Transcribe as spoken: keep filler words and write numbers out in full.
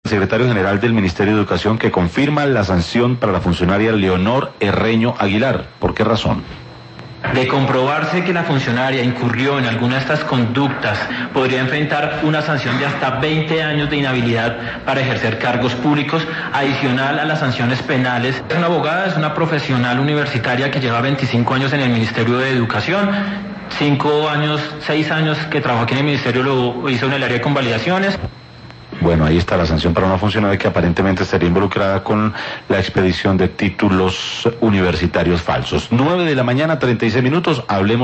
Secretario General del Ministerio de Educación, que confirma la sanción para la funcionaria Leonor Herreño Aguilar. ¿Por qué razón? De comprobarse que la funcionaria incurrió en alguna de estas conductas, podría enfrentar una sanción de hasta veinte años de inhabilidad para ejercer cargos públicos, adicional a las sanciones penales. Es una abogada, es una profesional universitaria que lleva veinticinco años en el Ministerio de Educación, cinco años, seis años que trabajó aquí en el Ministerio, lo hizo en el área de convalidaciones. Bueno, ahí está la sanción para una funcionaria que aparentemente estaría involucrada con la expedición de títulos universitarios falsos. nueve de la mañana, treinta y seis minutos, hablemos.